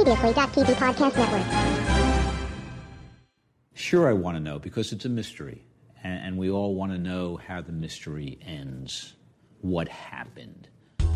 Previously.tv Podcast Network. Sure, I want to know, because it's a mystery. And we all want to know how the mystery ends. What happened?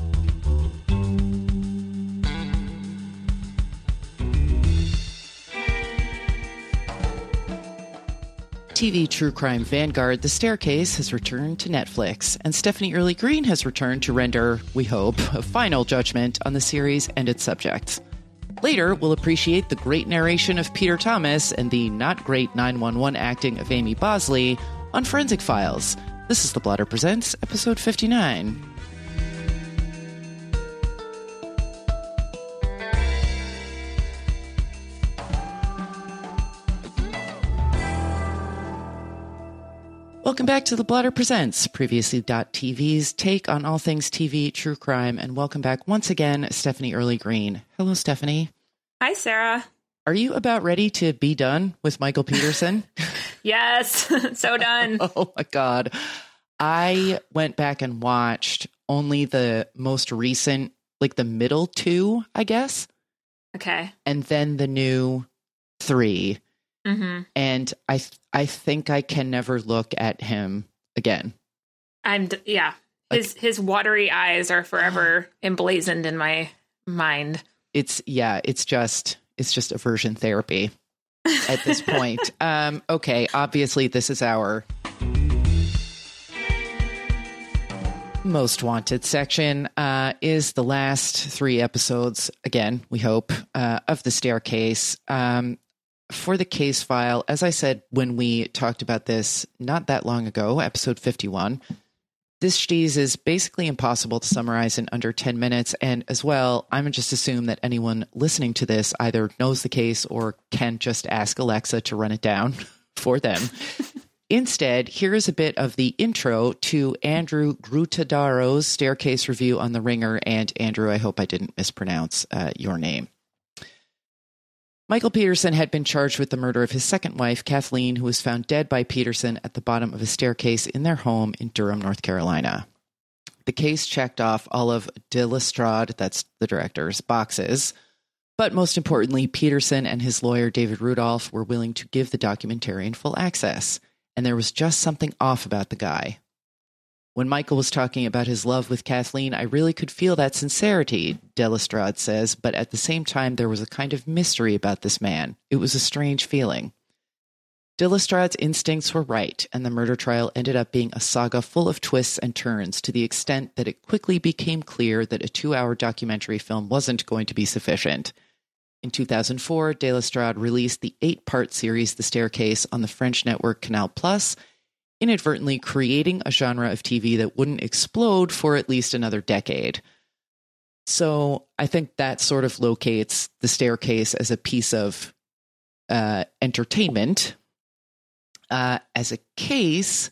TV true crime vanguard The Staircase has returned to Netflix, and Stephanie Early Green has returned to render, we hope, a final judgment on the series and its subjects. Later, we'll appreciate the great narration of Peter Thomas and the not great 911 acting of Amy Bosley on Forensic Files. This is The Blotter Presents, episode 59. Welcome back to The Blotter Presents, Previously.tv's take on all things TV, true crime, and welcome back once again, Stephanie Early Green. Hello, Stephanie. Hi, Sarah. Are you about ready to be done with Michael Peterson? Yes, so done. Oh my God. I went back and watched only the most recent, like the middle two, I guess. Okay. And then the new 3. Mm-hmm. And I think I can never look at him again. His watery eyes are forever emblazoned in my mind. It's just aversion therapy at this point. Okay, obviously this is our most wanted section, is the last 3 episodes, again, we hope, of The Staircase. For the case file, as I said when we talked about this not that long ago, episode 51, this cheese is basically impossible to summarize in under 10 minutes. And as well, I'm going to just assume that anyone listening to this either knows the case or can just ask Alexa to run it down for them. Instead, here is a bit of the intro to Andrew Grutadaro's Staircase review on The Ringer. And Andrew, I hope I didn't mispronounce your name. Michael Peterson had been charged with the murder of his second wife, Kathleen, who was found dead by Peterson at the bottom of a staircase in their home in Durham, North Carolina. The case checked off all of de Lestrade, that's the director's, boxes. But most importantly, Peterson and his lawyer, David Rudolph, were willing to give the documentarian full access. And there was just something off about the guy. When Michael was talking about his love with Kathleen, I really could feel that sincerity, de Lestrade says, but at the same time, there was a kind of mystery about this man. It was a strange feeling. De Lestrade's instincts were right, and the murder trial ended up being a saga full of twists and turns, to the extent that it quickly became clear that a 2-hour documentary film wasn't going to be sufficient. In 2004, de Lestrade released the 8-part series The Staircase on the French network Canal+, inadvertently creating a genre of TV that wouldn't explode for at least another decade. So I think that sort of locates The Staircase as a piece of entertainment. As a case,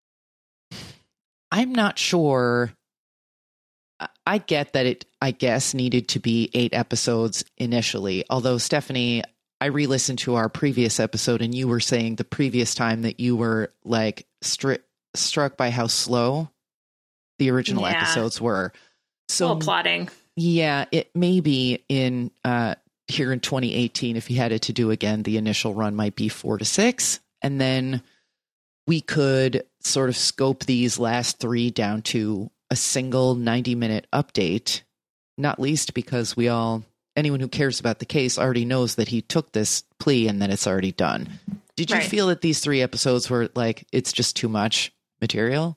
I'm not sure. I get that it, I guess, needed to be 8 episodes initially. Although, Stephanie, I re-listened to our previous episode and you were saying the previous time that you were like struck by how slow the original episodes were. So well, plotting. Yeah, it may be in here in 2018, if he had it to do again, the initial run might be 4 to 6. And then we could sort of scope these last 3 down to a single 90-minute update, not least because anyone who cares about the case already knows that he took this plea and then it's already done. Did you feel that these 3 episodes were like, it's just too much material?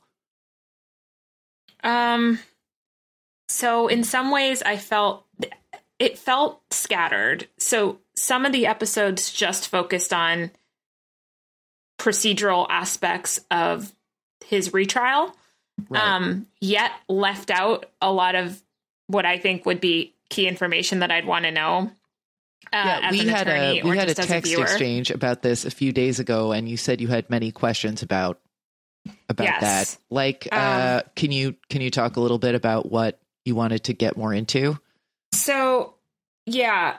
So in some ways it felt scattered. So some of the episodes just focused on procedural aspects of his retrial, yet left out a lot of what I think would be key information that I'd want to know. We had a text exchange about this a few days ago, and you said you had many questions about that. Like, can you talk a little bit about what you wanted to get more into? So, yeah,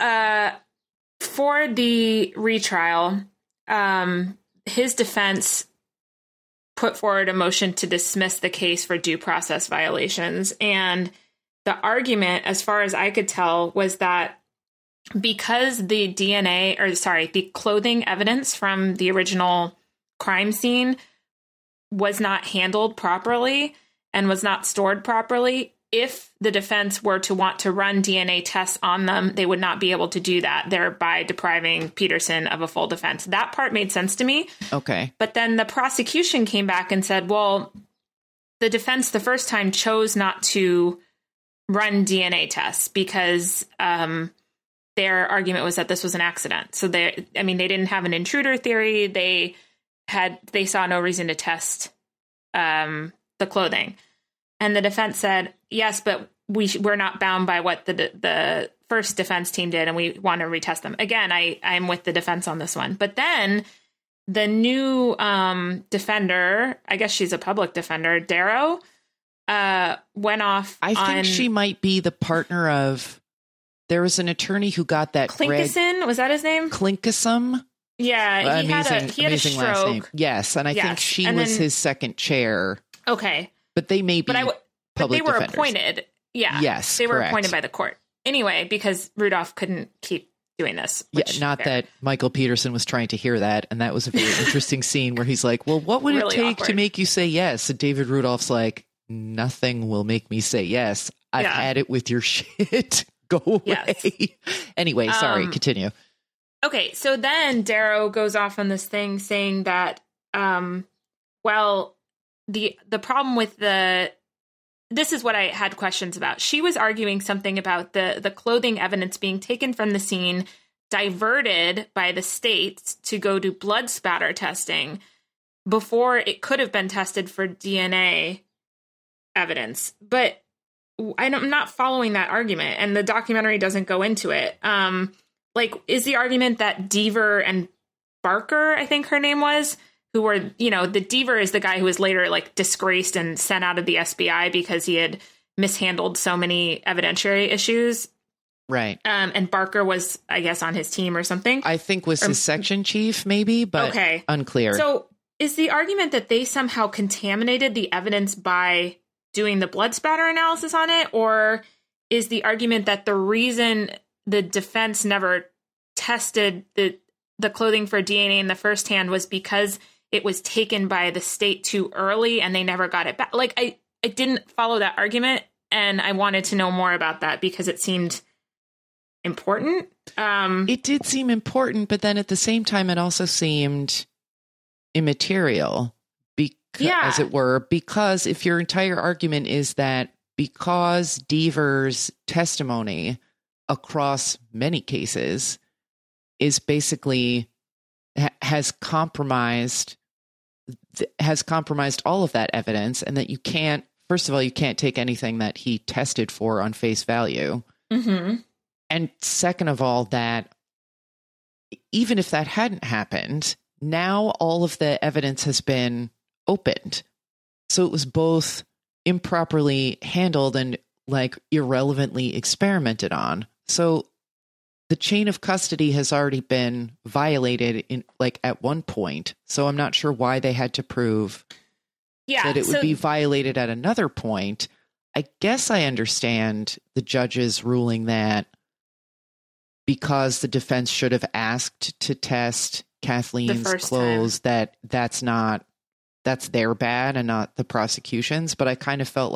for the retrial, his defense put forward a motion to dismiss the case for due process violations. And the argument, as far as I could tell, was that because the the clothing evidence from the original crime scene was not handled properly and was not stored properly, if the defense were to want to run DNA tests on them, they would not be able to do that, thereby depriving Peterson of a full defense. That part made sense to me. Okay. But then the prosecution came back and said, well, the defense the first time chose not to run DNA tests because their argument was that this was an accident. So they didn't have an intruder theory. They saw no reason to test the clothing. And the defense said, yes, but we're not bound by what the first defense team did, and we want to retest them. Again, I'm with the defense on this one. But then the new defender, I guess she's a public defender, Darrow, went off. I think she might be the partner of. There was an attorney who got that. Klinkison, was that his name? Klinkison. Yeah, he had a stroke. Last name. Yes, and I think she was his second chair. Okay. But they may be but they were defenders. Appointed. Yeah. Yes, they were correct. Appointed by the court. Anyway, because Rudolph couldn't keep doing this. That Michael Peterson was trying to hear that. And that was a very interesting scene where he's like, well, what would really it take to make you say yes? And David Rudolph's like, nothing will make me say yes. I've had it with your shit. Go away. Yes. Anyway, sorry, continue. Okay, so then Darrow goes off on this thing saying that, the problem with this is what I had questions about. She was arguing something about the clothing evidence being taken from the scene, diverted by the state to go to blood spatter testing before it could have been tested for DNA evidence. But I'm not following that argument, and the documentary doesn't go into it. Is the argument that Deaver and Barker, I think her name was, who were, the Deaver is the guy who was later disgraced and sent out of the SBI because he had mishandled so many evidentiary issues. Right. And Barker was, I guess, on his team or something. I think was his section chief, maybe, but unclear. So is the argument that they somehow contaminated the evidence by doing the blood spatter analysis on it? Or is the argument that the reason the defense never tested the clothing for DNA in the first hand was because it was taken by the state too early and they never got it back? I didn't follow that argument, and I wanted to know more about that because it seemed important. It did seem important, but then at the same time, it also seemed immaterial, as it were, because if your entire argument is that because Deaver's testimony across many cases is basically has compromised all of that evidence, and that you can't take anything that he tested for on face value. Mm-hmm. And second of all, that even if that hadn't happened, now all of the evidence has been opened. So it was both improperly handled and irrelevantly experimented on. So the chain of custody has already been violated at one point. So I'm not sure why they had to prove that it would be violated at another point. I guess I understand the judge's ruling that because the defense should have asked to test Kathleen's clothes, that's their bad and not the prosecution's. But I kind of felt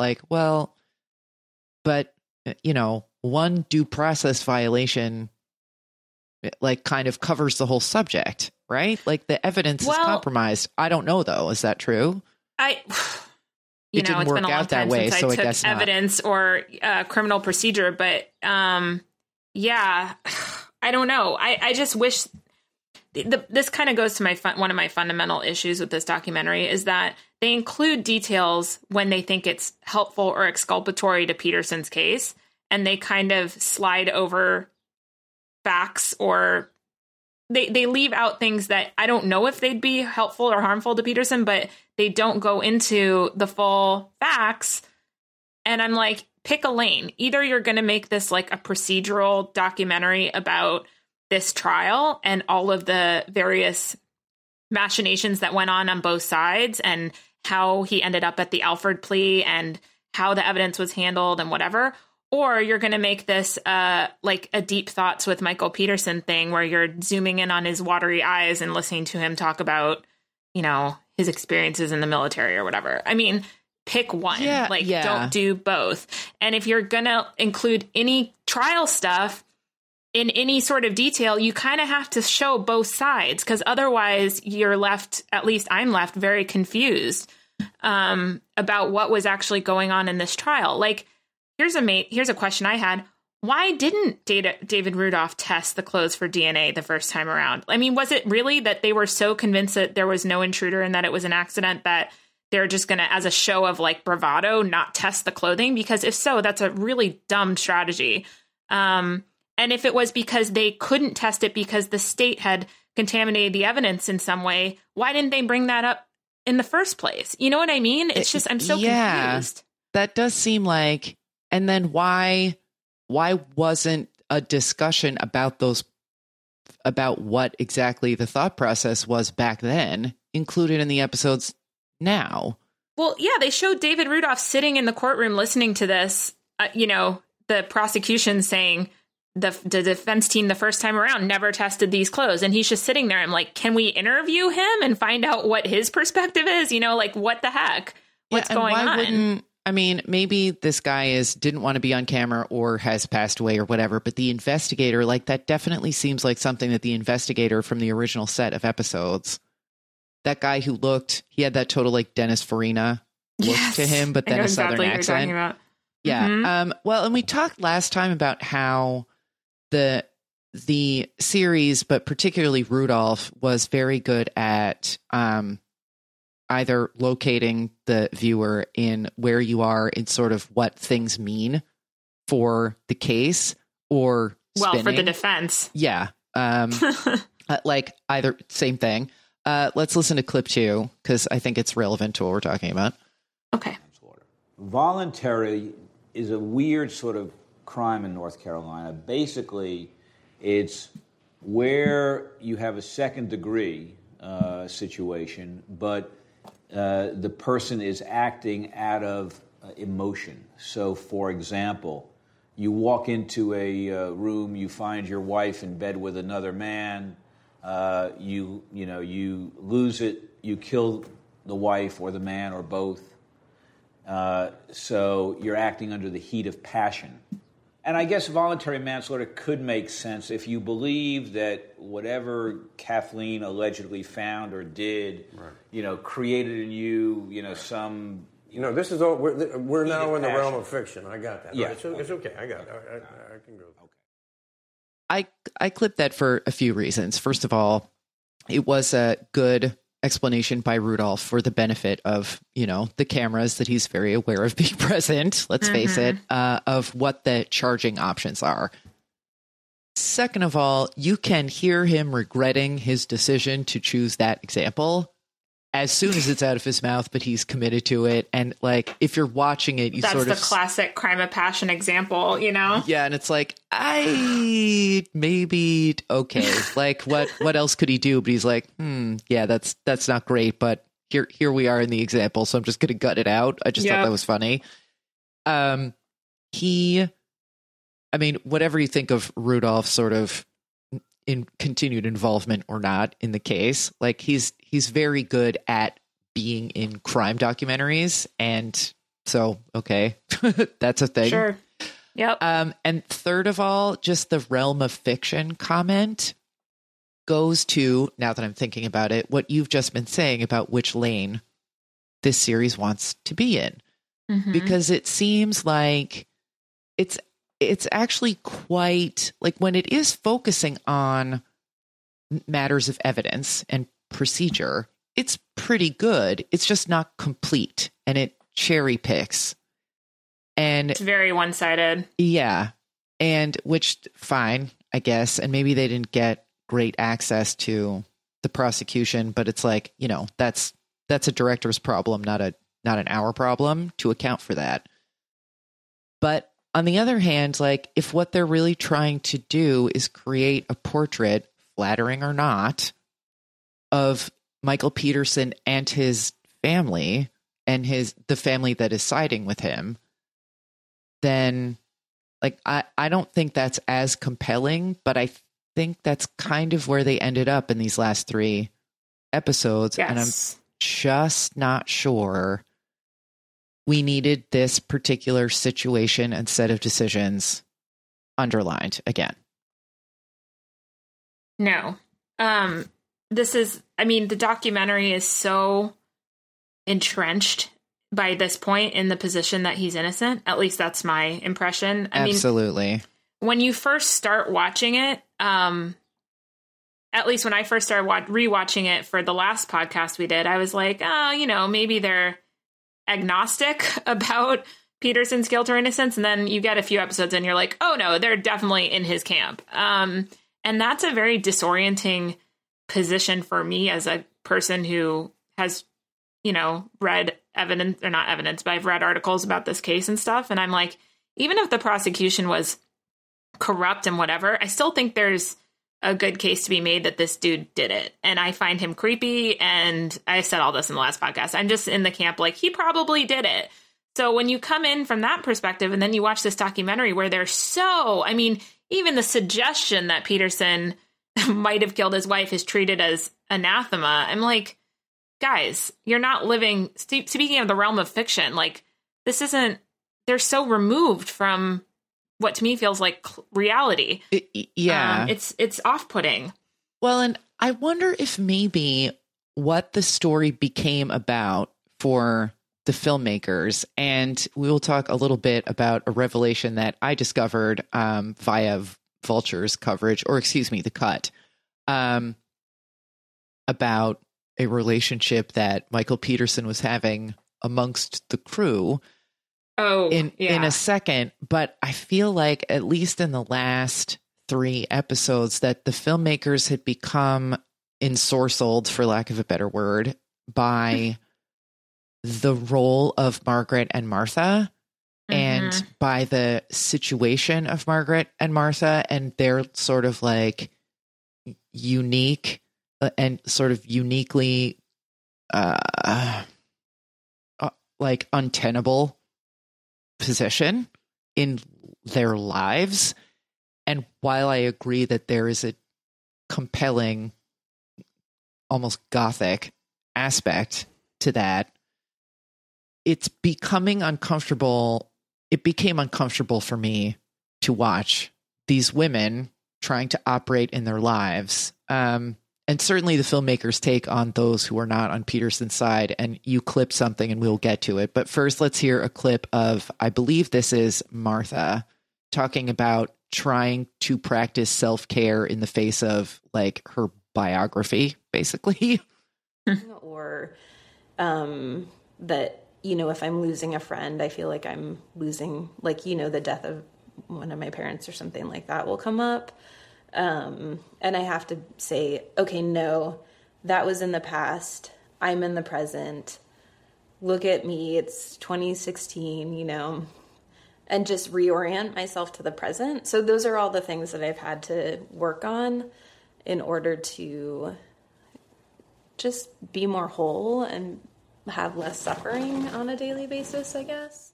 one due process violation kind of covers the whole subject, right? The evidence is compromised. I don't know though. Is that true? It's been a long time since I took evidence or criminal procedure, but I don't know. I just wish this kind of goes to one of my fundamental issues with this documentary is that they include details when they think it's helpful or exculpatory to Peterson's case, and they kind of slide over facts, or they leave out things that I don't know if they'd be helpful or harmful to Peterson, but they don't go into the full facts. And I'm like, pick a lane. Either you're going to make this a procedural documentary about this trial and all of the various machinations that went on both sides and how he ended up at the Alford plea and how the evidence was handled and whatever, or you're going to make this like a deep thoughts with Michael Peterson thing where you're zooming in on his watery eyes and listening to him talk about, you know, his experiences in the military or whatever. I mean, pick one. Don't do both. And if you're going to include any trial stuff in any sort of detail, you kind of have to show both sides, because otherwise you're left, at least I'm left, very confused about what was actually going on in this trial. Like, here's a question I had. Why didn't David Rudolph test the clothes for DNA the first time around? I mean, was it really that they were so convinced that there was no intruder and that it was an accident that they're just going to, as a show of like bravado, not test the clothing? Because if so, that's a really dumb strategy. And if it was because they couldn't test it because the state had contaminated the evidence in some way, why didn't they bring that up in the first place? You know what I mean? It's just, I'm so confused. That does seem like, and then why wasn't a discussion about what exactly the thought process was back then included in the episodes now? Well, yeah, they showed David Rudolph sitting in the courtroom listening to this, the prosecution saying the defense team the first time around never tested these clothes. And he's just sitting there. I'm like, can we interview him and find out what his perspective is? You know, like, what the heck? What's going on? I mean, maybe this guy didn't want to be on camera or has passed away or whatever, but the investigator, like, that definitely seems like something that the investigator from the original set of episodes, that guy who he had that total like Dennis Farina look to him, but then a Southern accent. Yeah. Mm-hmm. Well, and we talked last time about how the series, but particularly Rudolph, was very good at either locating the viewer in where you are in sort of what things mean for the case or spinning. For the defense. Yeah. Like either same thing. Let's listen to clip 2 because I think it's relevant to what we're talking about. Okay. Voluntary is a weird sort of crime in North Carolina. Basically, it's where you have a second degree situation, but the person is acting out of emotion. So, for example, you walk into a room, you find your wife in bed with another man, you lose it, you kill the wife or the man or both. So you're acting under the heat of passion. And I guess voluntary manslaughter could make sense if you believe that whatever Kathleen allegedly found or did, created in you, some... this is all, we're now in the realm of fiction. I got that. Yeah. Right, it's okay. I got it. I can go. Okay. I clipped that for a few reasons. First of all, it was a good explanation by Rudolph for the benefit of, the cameras that he's very aware of being present, let's face it, of what the charging options are. Second of all, you can hear him regretting his decision to choose that example as soon as it's out of his mouth, but he's committed to it. And like, if you're watching it, that's the classic crime of passion example, Yeah. And it's like, maybe, okay. Like what else could he do? But he's like, yeah, that's not great. But here we are in the example. So I'm just going to gut it out. I just thought that was funny. Whatever you think of Rudolph's sort of in continued involvement or not in the case, like he's very good at being in crime documentaries, and so okay, that's a thing. Sure. Yep. And third of all, just the realm of fiction comment goes to, now that I'm thinking about it, what you've just been saying about which lane this series wants to be in, because it seems like it's actually quite like when it is focusing on matters of evidence and procedure, it's pretty good. It's just not complete, and it cherry picks. And it's very one-sided. Yeah. And which fine, I guess. And maybe they didn't get great access to the prosecution, but it's like, that's a director's problem, not an our problem to account for that. But on the other hand, like if what they're really trying to do is create a portrait, flattering or not, of Michael Peterson and his family and the family that is siding with him, then Like, I don't think that's as compelling, but I think that's kind of where they ended up in these last 3 episodes. Yes. And I'm just not sure we needed this particular situation and set of decisions underlined again. No. The documentary is so entrenched by this point in the position that he's innocent. At least that's my impression. Absolutely. When you first start watching it, at least when I first started rewatching it for the last podcast we did, I was like, oh, maybe they're agnostic about Peterson's guilt or innocence. And then you get a few episodes and you're like, oh no, they're definitely in his camp. And that's a very disorienting position for me as a person who has, read evidence, or not evidence, but I've read articles about this case and stuff. And I'm like, even if the prosecution was corrupt and whatever, I still think there's a good case to be made that this dude did it. And I find him creepy. And I said all this in the last podcast. I'm just in the camp, like, he probably did it. So when you come in from that perspective and then you watch this documentary where even the suggestion that Peterson might have killed his wife is treated as anathema. I'm like, guys, you're not living, speaking of the realm of fiction, like, they're so removed from what to me feels like reality. It's off-putting. Well, and I wonder if maybe what the story became about for the filmmakers, and we will talk a little bit about a revelation that I discovered via Vulture's coverage, or excuse me, The Cut, about a relationship that Michael Peterson was having amongst the crew. In a second, but I feel like at least in the last 3 episodes that the filmmakers had become ensorcelled, for lack of a better word, by the role of Margaret and Martha, and by the situation of Margaret and Martha, and their sort of like unique and sort of uniquely like untenable position in their lives. And while I agree that there is a compelling, almost gothic aspect to that, it's becoming uncomfortable. It became uncomfortable for me to watch these women trying to operate in their lives. And certainly the filmmakers take on those who are not on Peterson's side, and you clip something and we'll get to it. But first, let's hear a clip of, I believe this is Martha, talking about trying to practice self-care in the face of like her biography, basically. Or that, if I'm losing a friend, I feel like I'm losing, like, the death of one of my parents or something like that will come up. And I have to say, okay, no, that was in the past. I'm in the present. Look at me. It's 2016, and just reorient myself to the present. So those are all the things that I've had to work on in order to just be more whole and have less suffering on a daily basis, I guess.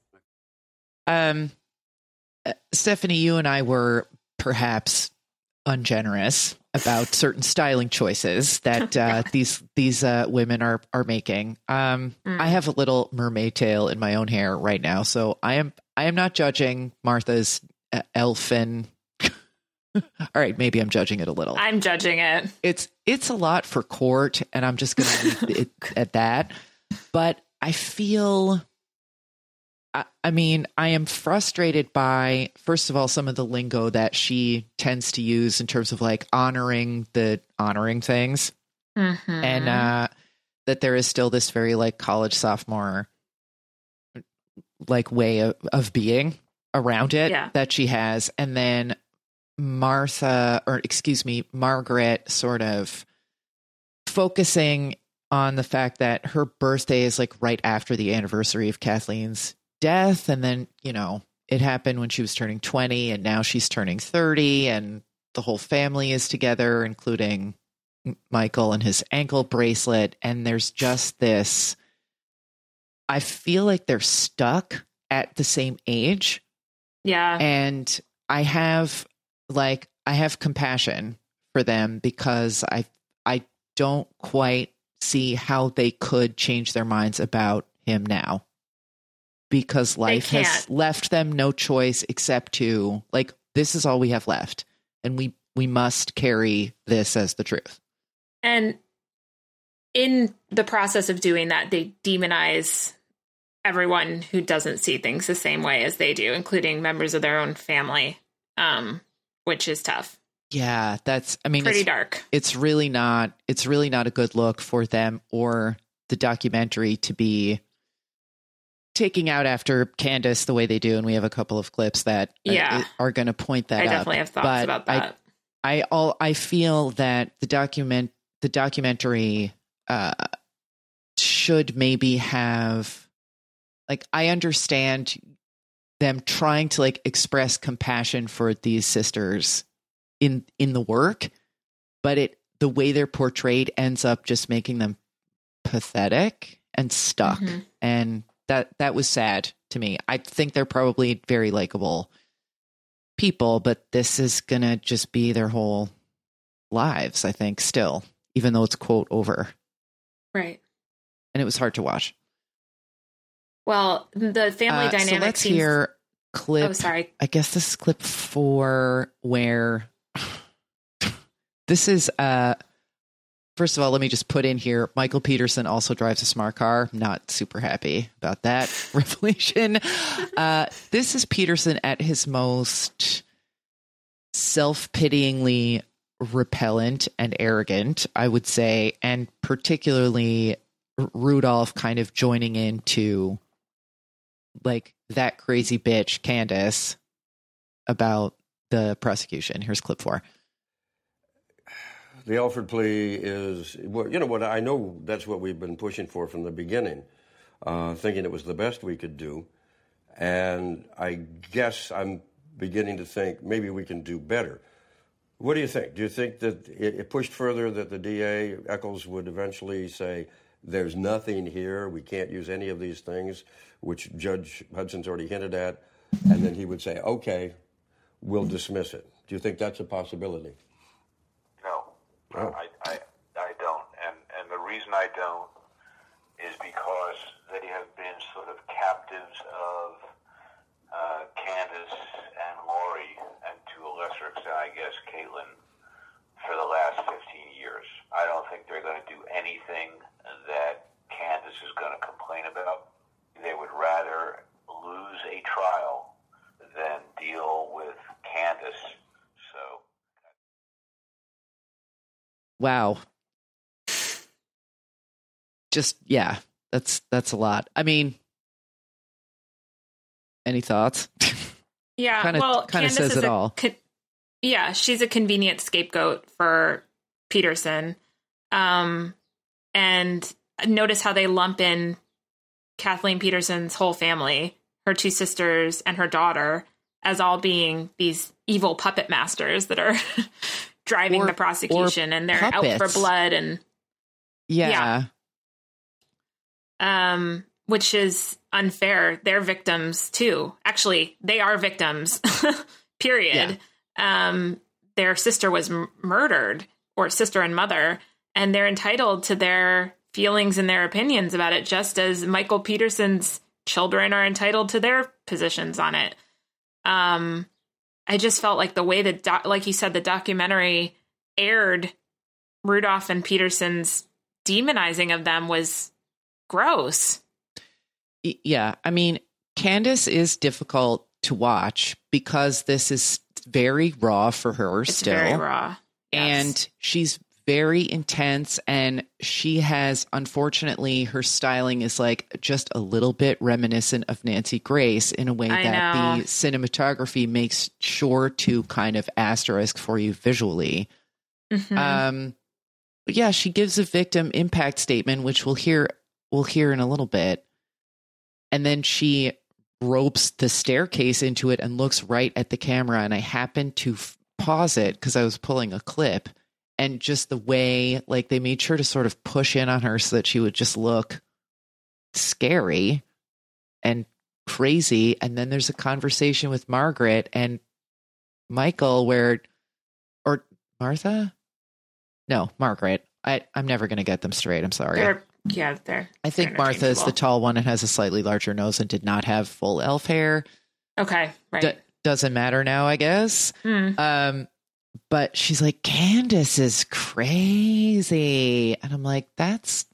Stephanie, you and I were perhaps ungenerous about certain styling choices that these women are making. I have a little mermaid tail in my own hair right now, so I am not judging Martha's elfin. All right, maybe I'm judging it a little. I'm judging it. It's a lot for court, and I'm just going to leave it at that. But I feel. I am frustrated by, first of all, some of the lingo that she tends to use in terms of like honoring things. And that there is still this very like college sophomore like way of being around it that she has. And then Margaret sort of focusing on the fact that her birthday is like right after the anniversary of Kathleen's death, and then it happened when she was turning 20, and now she's turning 30, and the whole family is together, including Michael and his ankle bracelet. And there's just this, I feel like they're stuck at the same age Yeah. And I have compassion for them because I don't quite see how they could change their minds about him now, because life has left them no choice except to, like, this is all we have left, and we must carry this as the truth. And in the process of doing that, they demonize everyone who doesn't see things the same way as they do, including members of their own family, which is tough. Yeah, pretty dark. It's really not a good look for them or the documentary to be taking out after Candace the way they do. And we have a couple of clips that are going to point that out. I definitely have thoughts about that. I feel that the documentary should maybe have, like, I understand them trying to, like, express compassion for these sisters in the work, but the way they're portrayed ends up just making them pathetic and stuck. Mm-hmm. And that was sad to me. I think they're probably very likable people, but this is gonna just be their whole lives, I think, still, even though it's quote over. Right. And it was hard to watch. Well, the family dynamic. So let's hear clip. Oh, sorry. I guess this is clip 4, where this is. First of all, let me just put in here, Michael Peterson also drives a smart car. Not super happy about that revelation. This is Peterson at his most self-pityingly repellent and arrogant, I would say, and particularly Rudolph kind of joining into, like, that crazy bitch, Candace, about the prosecution. Here's clip 4. The Alford plea is, well, you know what, I know that's what we've been pushing for from the beginning, thinking it was the best we could do. And I guess I'm beginning to think maybe we can do better. What do you think? Do you think that it pushed further, that the DA, Eccles, would eventually say, there's nothing here, we can't use any of these things, which Judge Hudson's already hinted at, and then he would say, okay, we'll dismiss it? Do you think that's a possibility? No, I don't. And the reason I don't is because they have been sort of captives of Candace and Lori, and to a lesser extent, I guess, Caitlin, for the last 15 years. I don't think they're going to do anything that Candace is going to complain about. They would rather lose a trial than deal with Candace. So. Wow. Just, yeah, that's a lot. I mean, any thoughts? Yeah, kind of says it all. Yeah, she's a convenient scapegoat for Peterson. And notice how they lump in Kathleen Peterson's whole family, her 2 sisters and her daughter, as all being these evil puppet masters that are driving the prosecution, and they're puppets. Out for blood, and yeah. Which is unfair. They're victims too. Actually, they are victims. Period. Yeah. Their sister was murdered, or sister and mother, and they're entitled to their feelings and their opinions about it, just as Michael Peterson's children are entitled to their positions on it. I just felt like the way that, like you said, the documentary aired Rudolph and Peterson's demonizing of them was gross. Yeah. I mean, Candace is difficult to watch because this is very raw for her still. Very raw. Yes. And she's very intense, and she has, unfortunately, her styling is like just a little bit reminiscent of Nancy Grace in a way that the cinematography makes sure to kind of asterisk for you visually. Mm-hmm. But yeah, she gives a victim impact statement, which we'll hear in a little bit. And then she ropes the staircase into it and looks right at the camera. And I happened to pause it because I was pulling a clip. And just the way, like, they made sure to sort of push in on her so that she would just look scary. And crazy. And then there's a conversation with Margaret and Michael or Martha? No, Margaret. I'm never going to get them straight. I'm sorry. I think Martha is the tall one and has a slightly larger nose and did not have full elf hair. Okay, right. Doesn't matter now, I guess. But she's like, Candace is crazy. And I'm like, that's...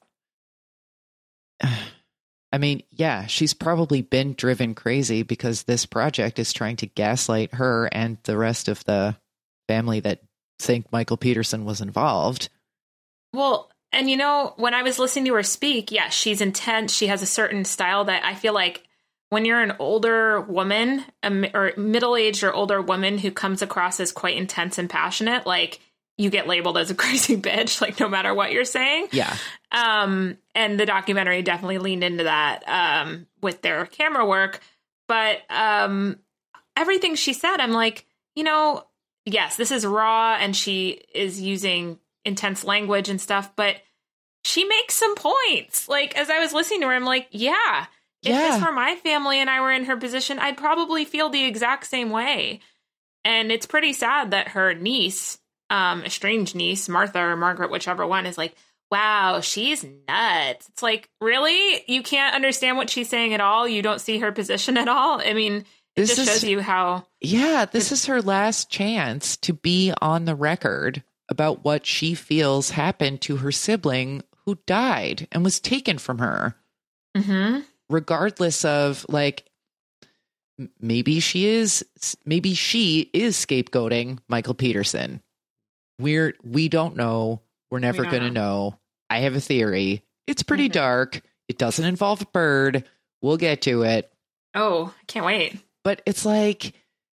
I mean, yeah, she's probably been driven crazy because this project is trying to gaslight her and the rest of the family that think Michael Peterson was involved. Well, and when I was listening to her speak, yeah, she's intense. She has a certain style that I feel like when you're an older woman or middle-aged or older woman who comes across as quite intense and passionate, like you get labeled as a crazy bitch, like no matter what you're saying. Yeah. And the documentary definitely leaned into that with their camera work. But everything she said, I'm like, yes, this is raw and she is using intense language and stuff, but she makes some points. Like, as I was listening to her, I'm like, yeah, if this were my family and I were in her position, I'd probably feel the exact same way. And it's pretty sad that her niece, estranged niece, Martha or Margaret, whichever one, is like, wow, she's nuts. It's like, really? You can't understand what she's saying at all? You don't see her position at all? I mean, it just shows you how... Yeah, this is her last chance to be on the record about what she feels happened to her sibling who died and was taken from her. Mm-hmm. Regardless of, like, maybe she is scapegoating Michael Peterson. We don't know. We're never going to know. I have a theory. It's pretty dark. It doesn't involve a bird. We'll get to it. Oh, I can't wait. But it's like,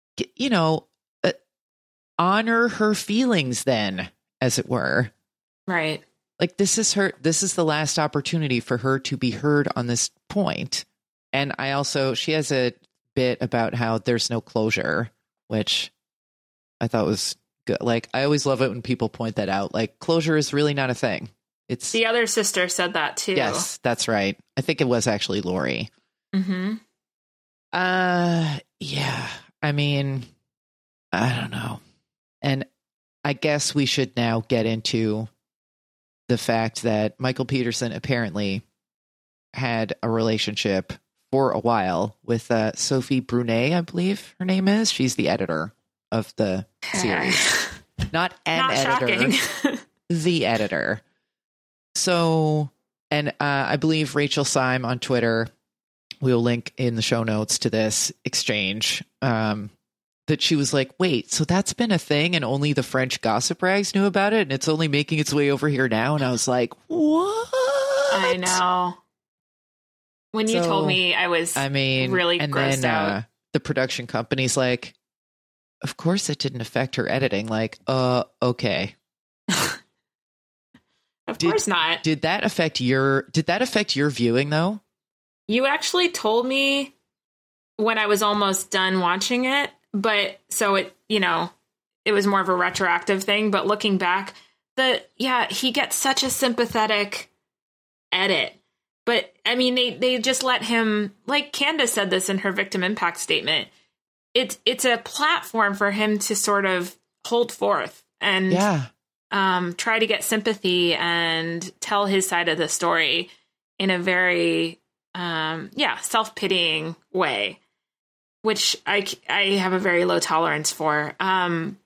honor her feelings then, as it were. Right. Like, this is the last opportunity for her to be heard on this point. And she has a bit about how there's no closure, which I thought was good. Like, I always love it when people point that out. Like, closure is really not a thing. It's the other sister said that too. Yes, that's right. I think it was actually Lori. Mm-hmm. Yeah. I mean, I don't know. And I guess we should now get into the fact that Michael Peterson apparently had a relationship for a while with Sophie Brunet, I believe her name is. She's the editor of the series. Not editor, the editor. So, and I believe Rachel Syme on Twitter, we'll link in the show notes to this exchange, that she was like, wait, so that's been a thing and only the French gossip rags knew about it and it's only making its way over here now? And I was like, what? I know. When you told me, I was really grossed out. The production company's like, of course it didn't affect her editing. Like, okay. Of course not. Did that affect your viewing though? You actually told me when I was almost done watching it, but so it was more of a retroactive thing, but looking back, he gets such a sympathetic edit. But I mean, they just let him, like Candace said this in her victim impact statement. It's a platform for him to sort of hold forth and try to get sympathy and tell his side of the story in a very self-pitying way, which I have a very low tolerance for. And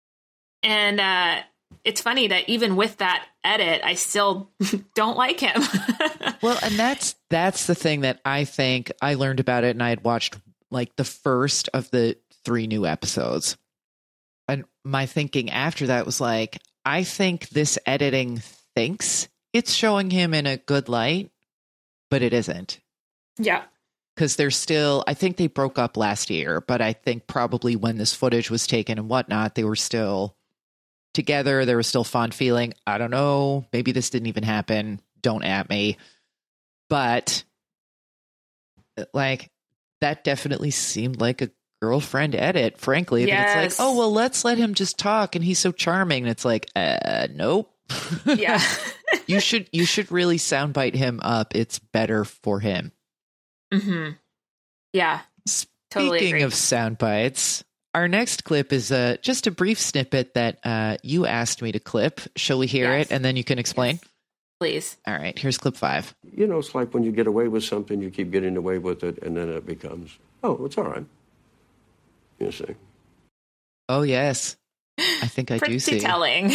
it's funny that even with that edit, I still don't like him. Well, and that's the thing that I think I learned about it, and I had watched like the first of the 3 new episodes. And my thinking after that was like, I think this editing thinks it's showing him in a good light, but it isn't. Yeah. Because they're still, I think they broke up last year, but I think probably when this footage was taken and whatnot, they were still together. There was still fond feeling. I don't know. Maybe this didn't even happen. Don't at me. But like, that definitely seemed like a girlfriend edit, frankly. Yes. It's like, oh, well, let's let him just talk. And he's so charming. And it's like, nope. Yeah. You should really soundbite him up. It's better for him. Mm-hmm. Yeah. Totally Speaking agree. of sound bites, our next clip is just a brief snippet that you asked me to clip. Shall we hear Yes. it? And then you can explain? Yes. Please. All right, here's clip 5. You know, it's like when you get away with something, you keep getting away with it, and then it becomes, oh, it's all right. You see. Oh, yes. I think I do see. Pretty telling.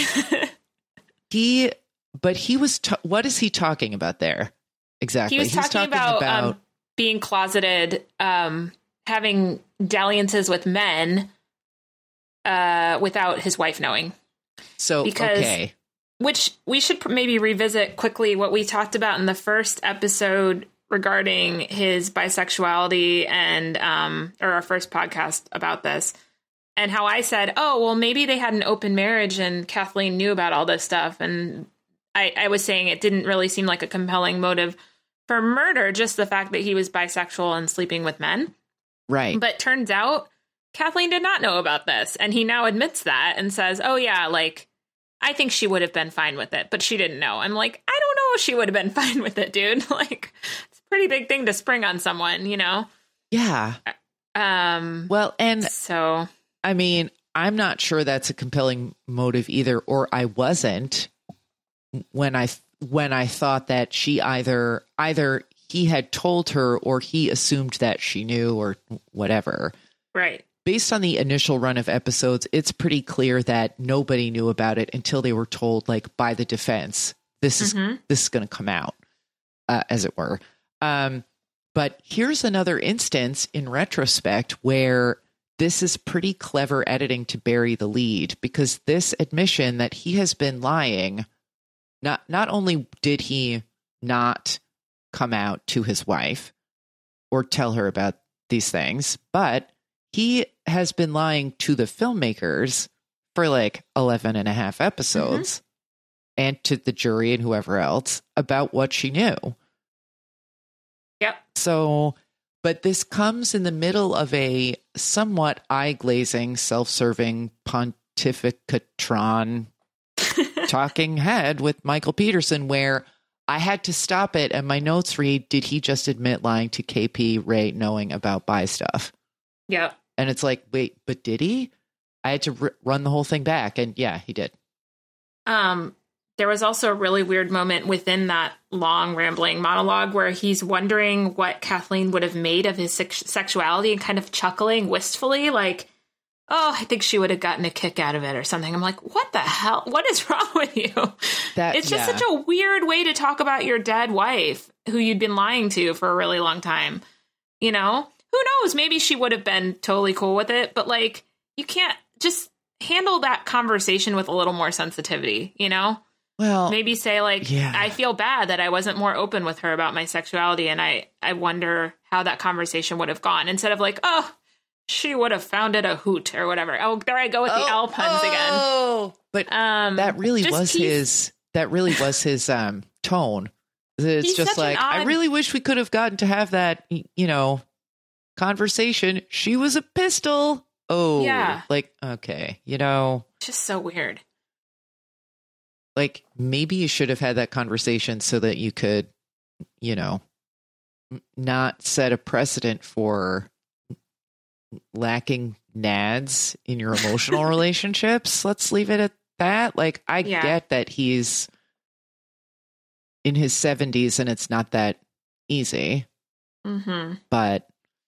He was, what is he talking about there? Exactly. He was talking about being closeted, having dalliances with men without his wife knowing. So, okay. Which we should maybe revisit quickly what we talked about in the first episode regarding his bisexuality and, or our first podcast about this, and how I said, oh, well, maybe they had an open marriage and Kathleen knew about all this stuff. And I was saying it didn't really seem like a compelling motive for murder, just the fact that he was bisexual and sleeping with men. Right. But turns out Kathleen did not know about this. And he now admits that and says, oh, yeah, like, I think she would have been fine with it, but she didn't know. I'm like, I don't know if she would have been fine with it, dude. Like, it's a pretty big thing to spring on someone, you know? Yeah. Well, and so, I mean, I'm not sure that's a compelling motive either, or I wasn't when I thought that she either he had told her or he assumed that she knew or whatever. Right. Based on the initial run of episodes, it's pretty clear that nobody knew about it until they were told, like, by the defense, this is going to come out, as it were. But here's another instance in retrospect where this is pretty clever editing to bury the lead, because this admission that he has been lying, not only did he not come out to his wife or tell her about these things, but he has been lying to the filmmakers for like 11 and a half episodes and to the jury and whoever else about what she knew. Yep. So, but this comes in the middle of a somewhat eye-glazing, self-serving pontificatron talking head with Michael Peterson, where I had to stop it and my notes read, did he just admit lying to KP Ray knowing about bi stuff? Yeah. And it's like, wait, but did he? I had to run the whole thing back. And yeah, he did. There was also a really weird moment within that long rambling monologue where he's wondering what Kathleen would have made of his sexuality and kind of chuckling wistfully, like, oh, I think she would have gotten a kick out of it or something. I'm like, what the hell? What is wrong with you? It's just such a weird way to talk about your dead wife who you'd been lying to for a really long time. You know, who knows? Maybe she would have been totally cool with it, but like, you can't just handle that conversation with a little more sensitivity, you know? Well, maybe say like, yeah. I feel bad that I wasn't more open with her about my sexuality. And I wonder how that conversation would have gone, instead of like, oh, she would have found it a hoot or whatever. Oh, there I go with the L puns again. Oh, but that really was his tone. It's just like, I really wish we could have gotten to have that, you know, conversation. She was a pistol. Oh, yeah. Like, okay, you know, just so weird. Like, maybe you should have had that conversation so that you could, you know, not set a precedent for lacking nads in your emotional relationships. Let's leave it at that. Like, I get that he's in his 70s and it's not that easy. But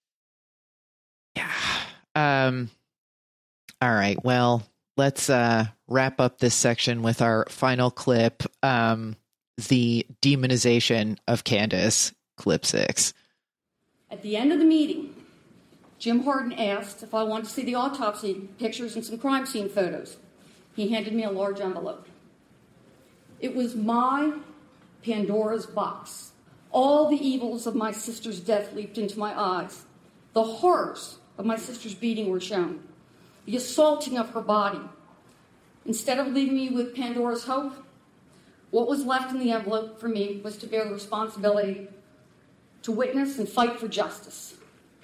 yeah. All right. Well, let's wrap up this section with our final clip, the demonization of Candace, clip 6. At the end of the meeting, Jim Harden asked if I wanted to see the autopsy pictures and some crime scene photos. He handed me a large envelope. It was my Pandora's box. All the evils of my sister's death leaped into my eyes. The horrors of my sister's beating were shown. The assaulting of her body. Instead of leaving me with Pandora's hope, what was left in the envelope for me was to bear the responsibility to witness and fight for justice.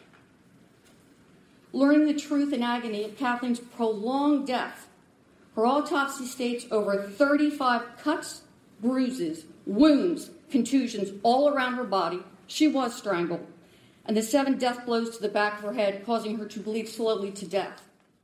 Learning the truth and agony of Kathleen's prolonged death, her autopsy states over 35 cuts, bruises, wounds, contusions all around her body. She was strangled. and the 7 death blows to the back of her head, causing her to bleed slowly to death.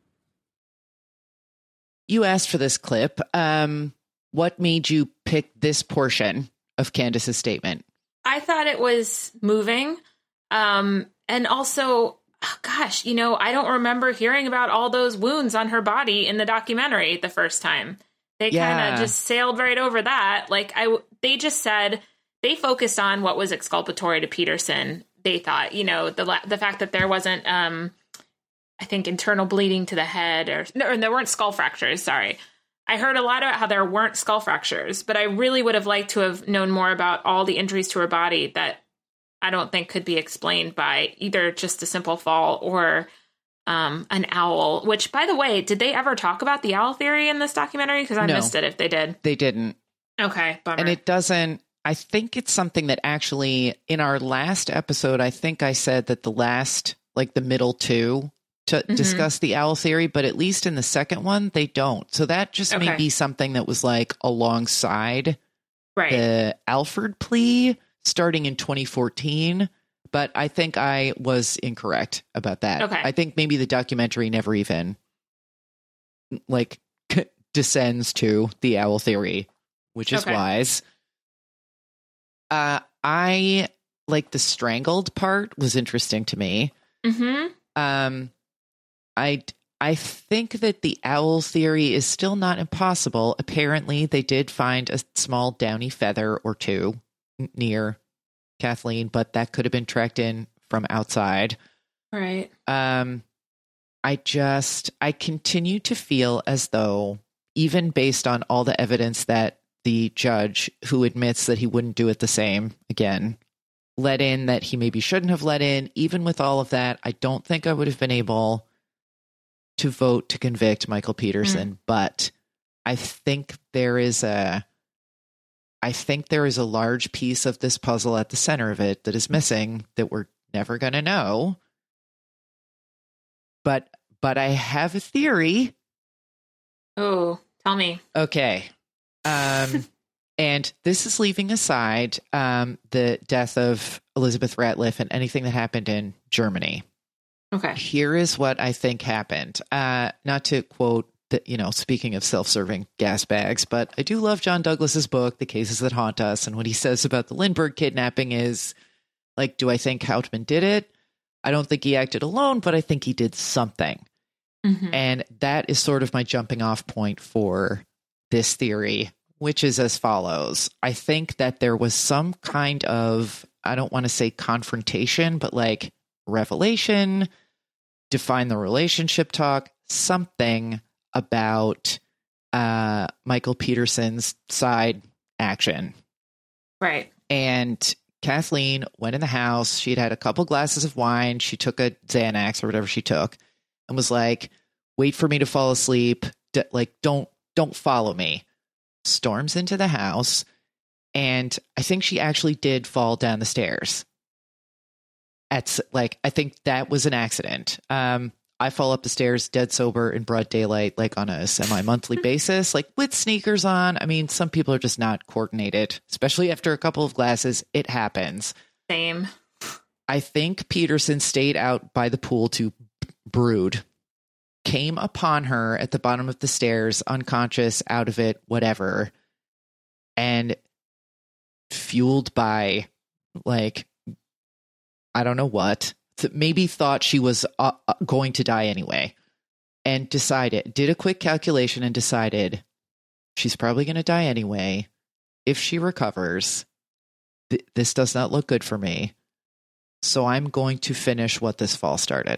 You asked for this clip. What made you pick this portion of Candace's statement? I thought it was moving. And also, oh gosh, I don't remember hearing about all those wounds on her body in the documentary the first time. They kind of just sailed right over that. They just said they focused on what was exculpatory to Peterson. They thought, the fact that there wasn't, I think, internal bleeding to the head or there weren't skull fractures. Sorry. I heard a lot about how there weren't skull fractures, but I really would have liked to have known more about all the injuries to her body that I don't think could be explained by either just a simple fall or an owl, which, by the way, did they ever talk about the owl theory in this documentary? Because I missed it if they did. They didn't. Okay, bummer. And it doesn't, I think it's something that actually, in our last episode, I think I said that the middle two to discuss the owl theory, but at least in the second one, they don't. So that just may be something that was alongside the Alford plea starting in 2014. But I think I was incorrect about that. Okay. I think maybe the documentary never even descends to the owl theory, which is wise. I the strangled part was interesting to me. Mm-hmm. I think that the owl theory is still not impossible. Apparently, they did find a small downy feather or two near Kathleen, but that could have been tracked in from outside. Right. I continue to feel as though, even based on all the evidence that the judge, who admits that he wouldn't do it the same again, let in that he maybe shouldn't have let in, even with all of that, I don't think I would have been able to vote to convict Michael Peterson. But I think there is a large piece of this puzzle at the center of it that is missing that we're never going to know. But I have a theory. Oh, tell me. Okay. And this is leaving aside the death of Elizabeth Ratliff and anything that happened in Germany. Okay. Here is what I think happened. Not to quote, speaking of self-serving gas bags, but I do love John Douglas's book, The Cases That Haunt Us. And what he says about the Lindbergh kidnapping is, do I think Hauptmann did it? I don't think he acted alone, but I think he did something. Mm-hmm. And that is sort of my jumping off point for this theory, which is as follows. I think that there was some kind of, I don't want to say confrontation, but revelation, define the relationship talk, something about Michael Peterson's side action. Right. And Kathleen went in the house. She'd had a couple glasses of wine. She took a Xanax or whatever she took and was like, wait for me to fall asleep. Don't follow me. Storms into the house. And I think she actually did fall down the stairs. I think that was an accident. I fall up the stairs dead sober in broad daylight, on a semi-monthly basis, with sneakers on. I mean, some people are just not coordinated, especially after a couple of glasses. It happens. Same. I think Peterson stayed out by the pool to brood, came upon her at the bottom of the stairs, unconscious, out of it, whatever, and fueled by, I don't know what, maybe thought she was going to die anyway, and did a quick calculation and decided she's probably going to die anyway. If she recovers, this does not look good for me. So I'm going to finish what this fall started.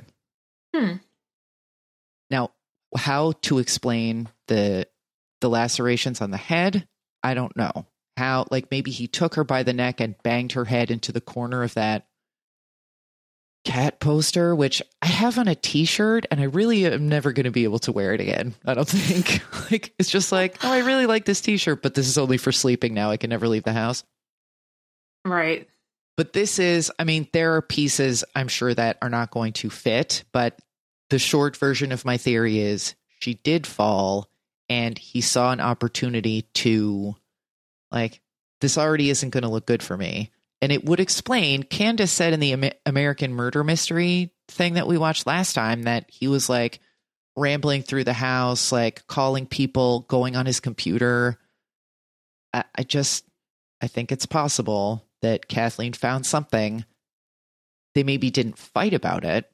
Now, how to explain the lacerations on the head, I don't know. How, maybe he took her by the neck and banged her head into the corner of that cat poster, which I have on a t-shirt, and I really am never going to be able to wear it again. I don't think. It's just oh, I really like this t-shirt, but this is only for sleeping now. I can never leave the house. Right. But this is, there are pieces I'm sure that are not going to fit, but the short version of my theory is she did fall, and he saw an opportunity to, this already isn't going to look good for me. And it would explain, Candace said in the American Murder Mystery thing that we watched last time, that he was like rambling through the house, like calling people, going on his computer. I think it's possible that Kathleen found something. They maybe didn't fight about it.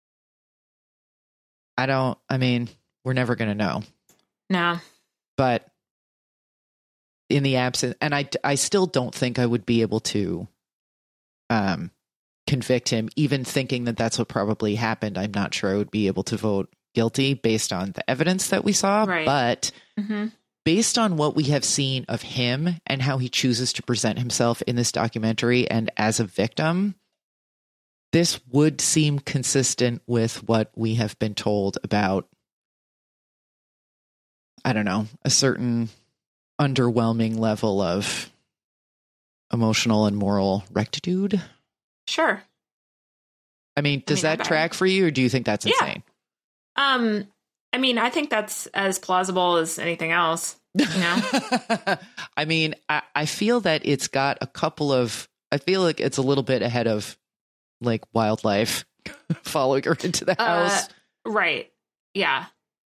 We're never going to know. No. But in the absence, and I still don't think I would be able to convict him, even thinking that that's what probably happened. I'm not sure I would be able to vote guilty based on the evidence that we saw. Right. But based on what we have seen of him and how he chooses to present himself in this documentary and as a victim, this would seem consistent with what we have been told about, I don't know, a certain underwhelming level of emotional and moral rectitude. Sure. Does that track for you, or do you think that's insane? I think that's as plausible as anything else, you know? I feel that it's got a couple of, I feel like it's a little bit ahead of like wildlife following her into the house. Right. Yeah.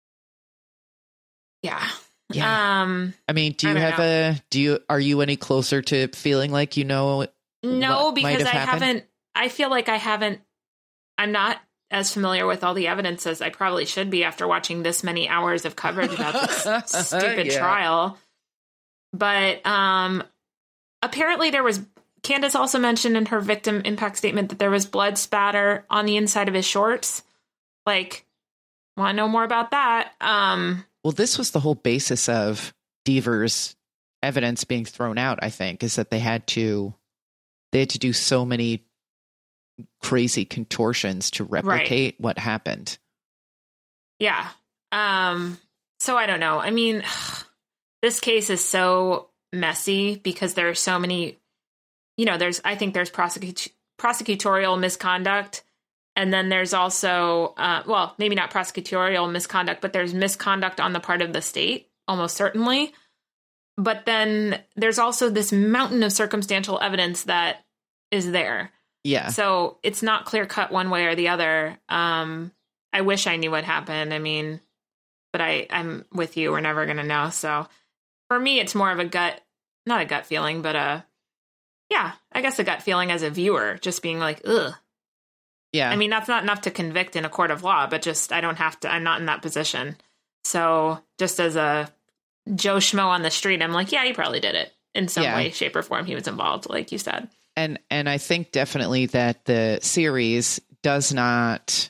Yeah. Yeah. Are you any closer to feeling like, no, because I feel like I'm not as familiar with all the evidence as I probably should be after watching this many hours of coverage about this stupid trial. But apparently Candace also mentioned in her victim impact statement that there was blood spatter on the inside of his shorts. Like, want to know more about that? Well, this was the whole basis of Deaver's evidence being thrown out, I think, is that they had to do so many crazy contortions to replicate what happened. Yeah. So I don't know. This case is so messy because there are so many, I think there's prosecutorial misconduct. And then there's also, maybe not prosecutorial misconduct, but there's misconduct on the part of the state, almost certainly. But then there's also this mountain of circumstantial evidence that is there. Yeah. So it's not clear cut one way or the other. I wish I knew what happened. But I'm with you. We're never going to know. So for me, it's more of not a gut feeling, but I guess a gut feeling as a viewer, just being like, ugh. Yeah. That's not enough to convict in a court of law, but just, I'm not in that position. So just as a Joe Schmo on the street, I'm like, yeah, he probably did it in some way, shape, or form. He was involved, like you said. And I think definitely that the series does not,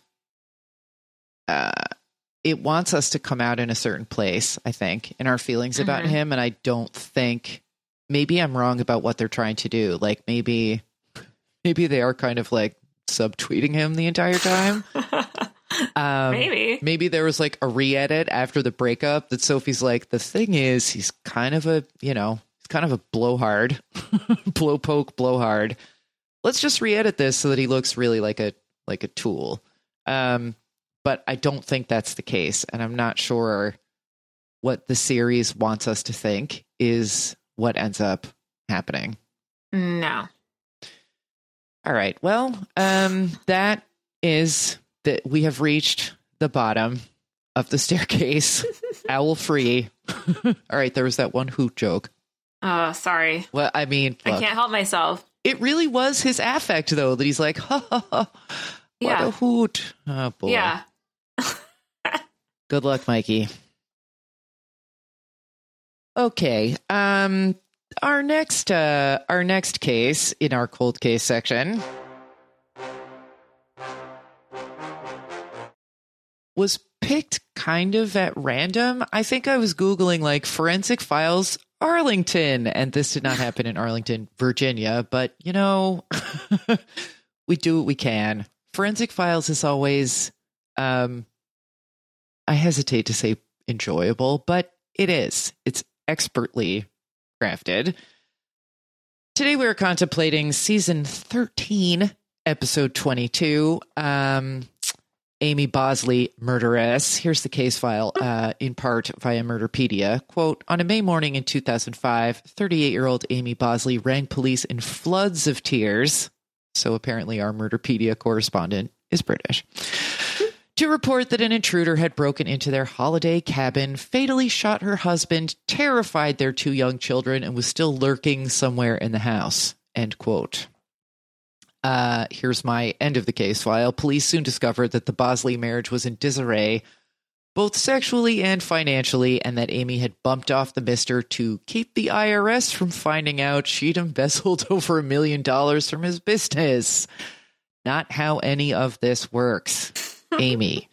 it wants us to come out in a certain place, I think, in our feelings about him. And I don't think, maybe I'm wrong about what they're trying to do. Like maybe they are kind of like subtweeting him the entire time. Maybe there was like a re-edit after the breakup that Sophie's like, the thing is, he's kind of a blowhard, blow poke, blowhard. Let's just re-edit this so that he looks really like a tool. But I don't think that's the case. And I'm not sure what the series wants us to think is what ends up happening. No. All right. Well, that is that we have reached the bottom of the staircase. Owl free. All right. There was that one hoot joke. Oh, sorry. Well, look, I can't help myself. It really was his affect, though, that he's like, ha ha ha. What a hoot. Oh, boy. Yeah. Good luck, Mikey. Okay. Our next case in our cold case section was picked kind of at random. I think I was Googling like Forensic Files Arlington, and this did not happen in Arlington, Virginia, but we do what we can. Forensic Files is always, I hesitate to say enjoyable, but it is. It's expertly crafted. Today we are contemplating season 13, episode 22. And Amy Bosley, murderess. Here's the case file, in part via Murderpedia. Quote, on a May morning in 2005, 38-year-old Amy Bosley rang police in floods of tears. So apparently our Murderpedia correspondent is British. To report that an intruder had broken into their holiday cabin, fatally shot her husband, terrified their 2 young children, and was still lurking somewhere in the house. End quote. Here's my end of the case file. Police soon discovered that the Bosley marriage was in disarray, both sexually and financially, and that Amy had bumped off the mister to keep the IRS from finding out she'd embezzled over $1 million from his business. Not how any of this works, Amy.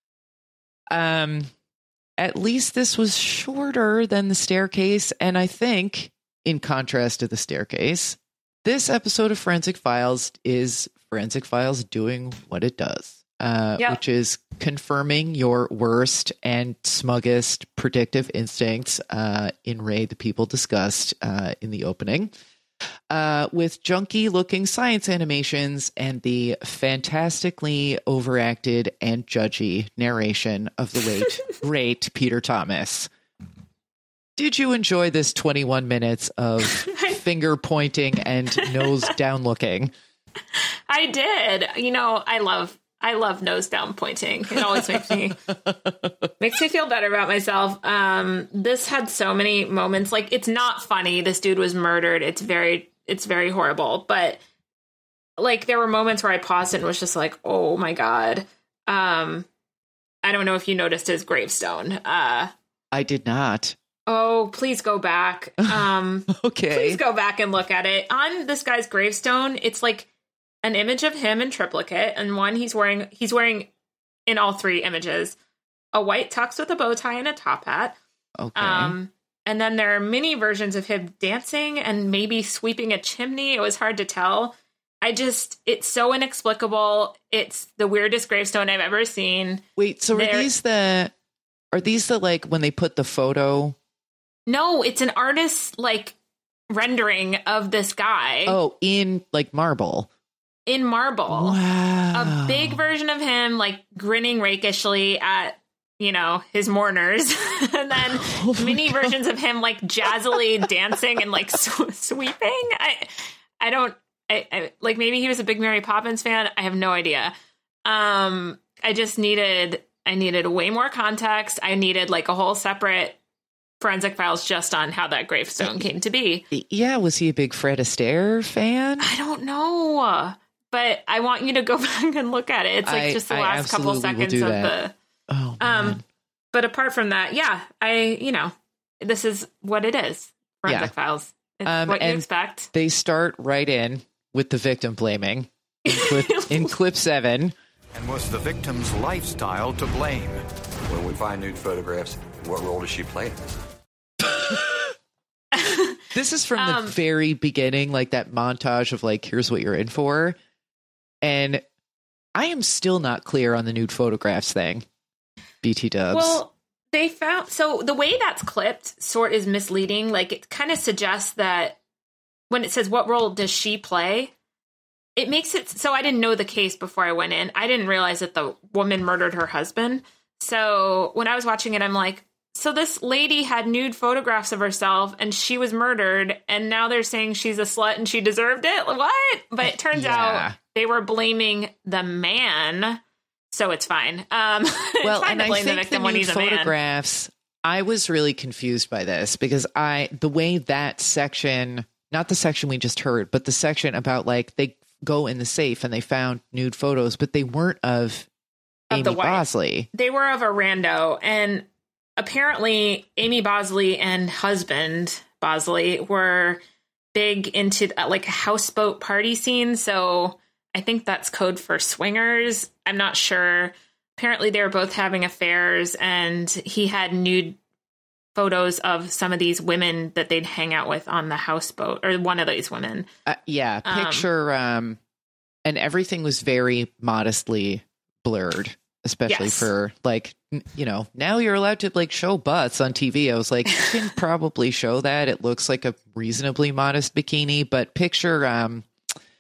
At least this was shorter than the staircase, and I think, in contrast to the staircase, this episode of Forensic Files is Forensic Files doing what it does, which is confirming your worst and smuggest predictive instincts in Ray, the people discussed in the opening, with junky-looking science animations and the fantastically overacted and judgy narration of the late, great Peter Thomas. Did you enjoy this 21 minutes of finger pointing and nose down looking? I did. You know, I love nose down pointing. It always makes me feel better about myself. This had so many moments. Like, it's not funny. This dude was murdered. It's very horrible. But like, there were moments where I paused and was just like, oh my God. I don't know if you noticed his gravestone. I did not. Oh, please go back. Okay. Please go back and look at it. On this guy's gravestone, it's like an image of him in triplicate, and one he's wearing in all 3 images a white tux with a bow tie and a top hat. Okay. And then there are mini versions of him dancing and maybe sweeping a chimney. It was hard to tell. It's so inexplicable. It's the weirdest gravestone I've ever seen. Wait, so are these the like when they put the photo? No, it's an artist's like rendering of this guy. Oh, in like marble. In marble. Wow. A big version of him like grinning rakishly at, you know, his mourners. And then mini versions of him like jazzily dancing and like sweeping. I like, maybe he was a big Mary Poppins fan. I have no idea. I needed way more context. I needed like a whole separate Forensic Files just on how that gravestone came to be. Yeah, was he a big Fred Astaire fan? I don't know, but I want you to go back and look at it. It's like just the last couple seconds of the. Oh, man. But apart from that, yeah, this is what it is. Forensic Files. It's what you expect. They start right in with the victim blaming in clip 7. And was the victim's lifestyle to blame? When we find nude photographs, what role does she play? This is from the very beginning, like that montage of like, here's what you're in for. And I am still not clear on the nude photographs thing. BT dubs. Well, so the way that's clipped is misleading. Like, it kind of suggests that when it says what role does she play, it makes it so I didn't know the case before I went in. I didn't realize that the woman murdered her husband. So when I was watching it, I'm like, so this lady had nude photographs of herself and she was murdered, and now they're saying she's a slut and she deserved it? What? But it turns out they were blaming the man, so it's fine. Well, it's fine and to blame I think the victim the when nude he's a man. photographs, I was really confused by this because the way that section, not the section we just heard, but the section about like they go in the safe and they found nude photos, but they weren't of Amy Bosley. They were of a rando, and apparently Amy Bosley and husband Bosley were big into like a houseboat party scene. So I think that's code for swingers. I'm not sure. Apparently they were both having affairs, and he had nude photos of some of these women that they'd hang out with on the houseboat, or one of these women. Picture, and everything was very modestly blurred. Especially for like, you know, now you're allowed to like show butts on TV. I was like, you can probably show that. It looks like a reasonably modest bikini, but picture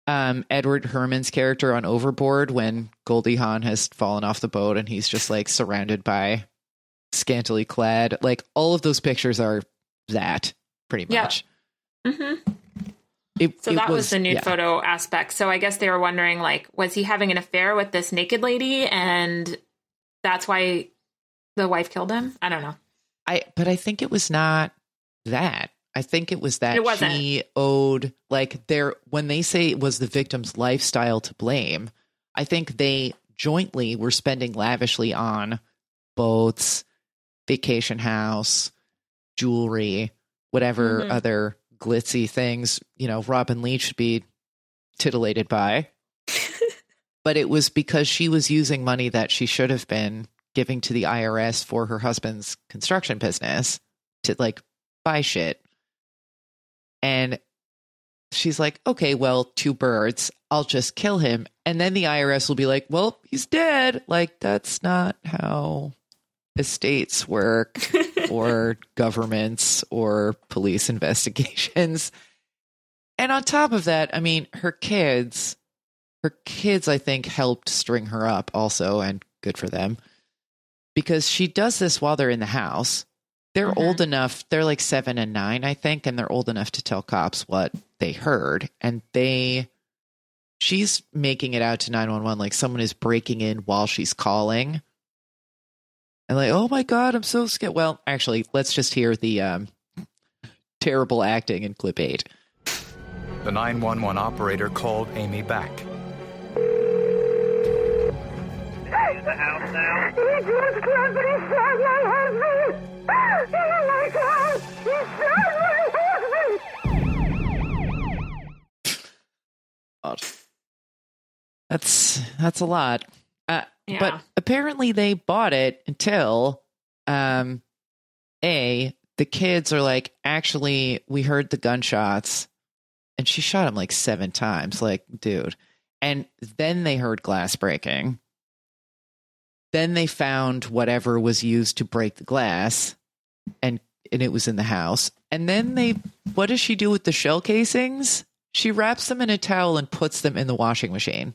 Edward Herrmann's character on Overboard when Goldie Hawn has fallen off the boat and he's just like surrounded by scantily clad. Like all of those pictures are that pretty much. Mm-hmm. So that was the nude photo aspect. So I guess they were wondering, like, was he having an affair with this naked lady and that's why the wife killed him? I don't know. But I think it was not that. I think it was that she owed, like, when they say it was the victim's lifestyle to blame, I think they jointly were spending lavishly on boats, vacation house, jewelry, whatever other glitzy things, Robin Leach should be titillated by. But it was because she was using money that she should have been giving to the IRS for her husband's construction business to like buy shit. And she's like, okay, well, 2 birds, I'll just kill him. And then the IRS will be like, well, he's dead. Like, that's not how estates work or governments or police investigations. And on top of that, I mean, her kids, I think, helped string her up also, and good for them, because she does this while they're in the house. They're old enough. They're like 7 and 9, I think, and they're old enough to tell cops what they heard. And she's making it out to 911 like someone is breaking in while she's calling. And like, oh my God, I'm so scared. Well, actually, let's just hear the terrible acting in clip 8. The 911 operator called Amy back. In the house now? He just killed me. He shot my husband. Oh my God. He shot my husband. That's a lot. But apparently they bought it until the kids are like, actually, we heard the gunshots and she shot him like 7 times. Like, dude. And then they heard glass breaking. Then they found whatever was used to break the glass, and it was in the house. And then what does she do with the shell casings? She wraps them in a towel and puts them in the washing machine.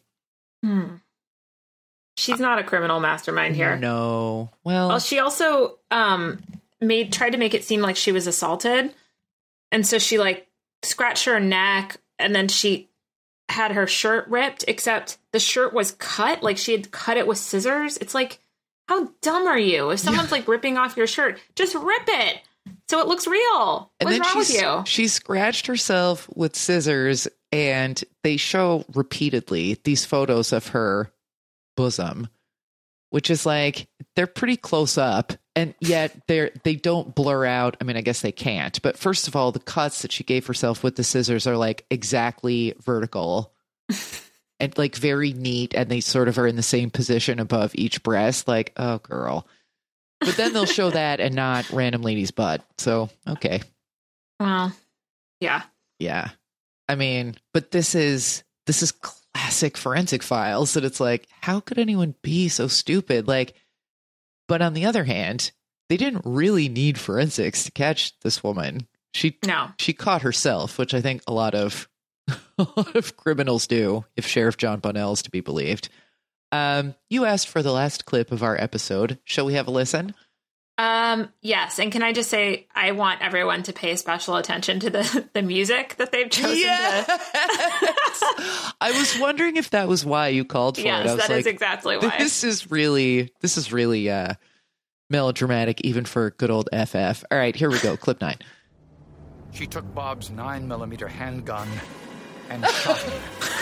She's not a criminal mastermind here. No. Well, she also tried to make it seem like she was assaulted. And so she like scratched her neck, and then she had her shirt ripped, except the shirt was cut. Like she had cut it with scissors. It's like, how dumb are you? If someone's like ripping off your shirt, just rip it so it looks real. What's wrong with you? She scratched herself with scissors, and they show repeatedly these photos of her bosom, which is like, they're pretty close up, and yet they don't blur out. I mean, I guess they can't, but first of all, the cuts that she gave herself with the scissors are like exactly vertical and like very neat, and they sort of are in the same position above each breast. Like, oh girl. But then they'll show that and not random lady's butt. So okay. Well, yeah. I mean, but this is classic Forensic Files, that it's like, how could anyone be so stupid? Like, but on the other hand, they didn't really need forensics to catch this woman. She caught herself, which I think a lot of criminals do, if Sheriff John Bonnell is to be believed. You asked for the last clip of our episode. Shall we have a listen? Yes. And can I just say, I want everyone to pay special attention to the music that they've chosen. Yes! I was wondering if that was why you called for it. Yes, that is exactly why. This is really melodramatic, even for good old FF. All right, here we go. Clip 9. She took Bob's 9mm handgun and shot him.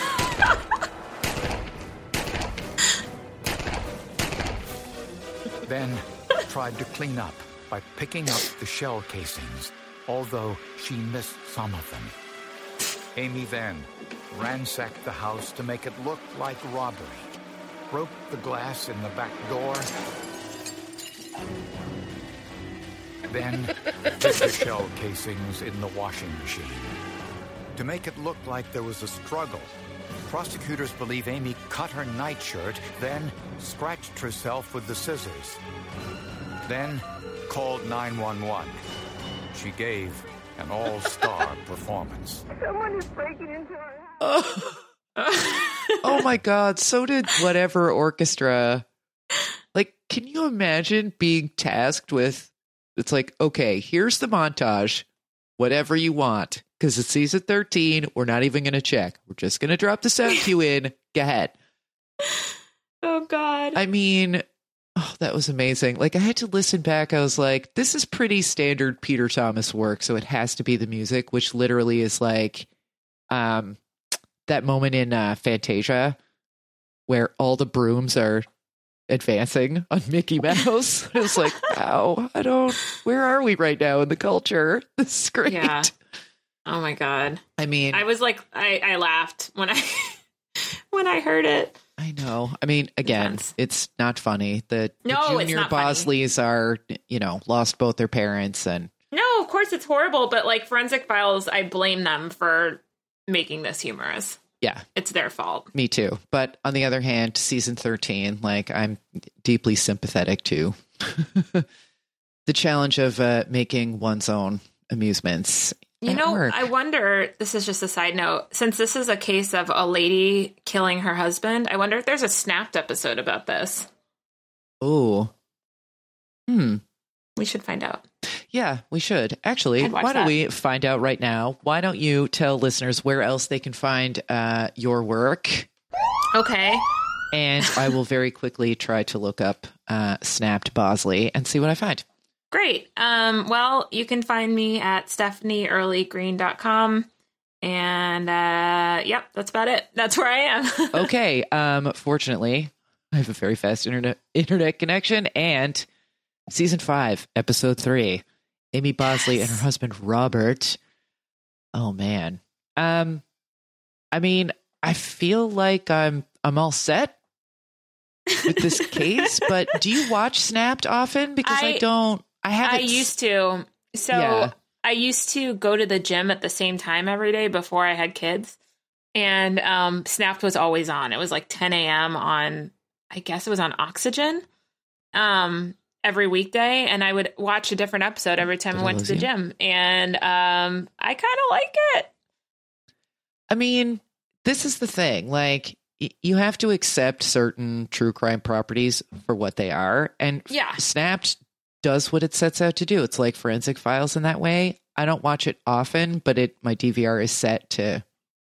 Then tried to clean up by picking up the shell casings, although she missed some of them. Amy then ransacked the house to make it look like robbery, broke the glass in the back door, then put the shell casings in the washing machine. To make it look like there was a struggle, prosecutors believe Amy cut her nightshirt, then scratched herself with the scissors. Then called 911. She gave an all-star performance. Someone is breaking into our house. Oh my God. So did whatever orchestra. Like, can you imagine being tasked with, it's like, okay, here's the montage, whatever you want. Because it's season 13. We're not even going to check. We're just going to drop the sound cue in. Go ahead. Oh, God. I mean, oh, that was amazing. Like, I had to listen back. I was like, this is pretty standard Peter Thomas work. So it has to be the music, which literally is like that moment in Fantasia where all the brooms are advancing on Mickey Mouse. It was like, wow, where are we right now in the culture? This is great. Yeah. Oh my God. I mean, I was like, I laughed when I heard it. I know. I mean, again, it's not funny. The junior Bosleys are, lost both their parents and. No, of course it's horrible, but like Forensic Files, I blame them for making this humorous. Yeah. It's their fault. Me too. But on the other hand, season 13, like I'm deeply sympathetic to the challenge of making one's own amusements. I wonder, this is just a side note, since this is a case of a lady killing her husband, I wonder if there's a Snapped episode about this. Oh. We should find out. Yeah, we should. Actually, why don't we find out right now? Why don't you tell listeners where else they can find your work? Okay. And I will very quickly try to look up Snapped Bosley and see what I find. Great. Well, you can find me at stephanieearlygreen.com. And yep, that's about it. That's where I am. Okay. Fortunately, I have a very fast internet connection. And season 5, episode 3, Amy Bosley and her husband Robert. Oh man. I mean, I feel like I'm all set with this case, but do you watch Snapped often? Because I don't. I used to. So yeah. I used to go to the gym at the same time every day before I had kids. And Snapped was always on. It was like 10 a.m. on, I guess it was on Oxygen every weekday. And I would watch a different episode every time I went to the gym. And I kind of like it. I mean, this is the thing. Like, you have to accept certain true crime properties for what they are. And Snapped does what it sets out to do. It's like Forensic Files in that way. I don't watch it often, but my DVR is set to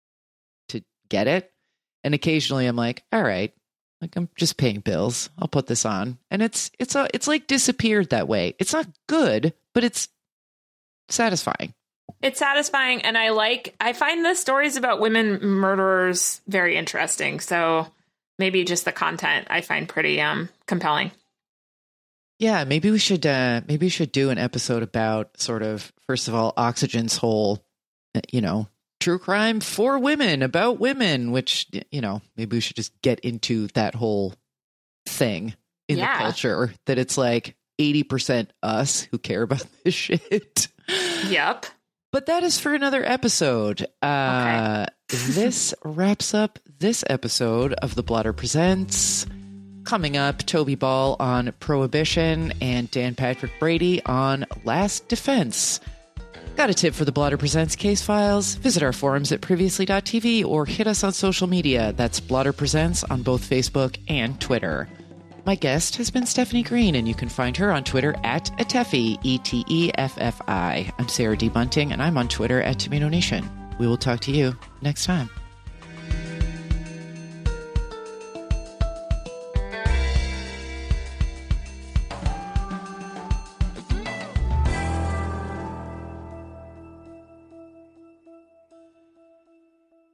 get it. And occasionally I'm like, all right, like I'm just paying bills. I'll put this on. And it's like disappeared that way. It's not good, but it's satisfying. It's satisfying. And I find the stories about women murderers very interesting. So maybe just the content I find pretty compelling. Yeah, maybe we should do an episode about sort of, first of all, Oxygen's whole, true crime for women, about women, which, maybe we should just get into that whole thing in the culture, that it's like 80% us who care about this shit. Yep. But that is for another episode. Okay. This wraps up this episode of The Blotter Presents. Coming up, Toby Ball on Prohibition and Dan Patrick Brady on Last Defense. Got a tip for The Blotter Presents case files? Visit our forums at previously.tv or hit us on social media. That's Blotter Presents on both Facebook and Twitter. My guest has been Stephanie Green, and you can find her on Twitter at Eteffi, E-T-E-F-F-I. I'm Sarah D. Bunting, and I'm on Twitter at Tomino Nation. We will talk to you next time.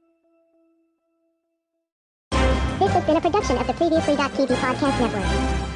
This has been a production of the Previously.tv Podcast Network.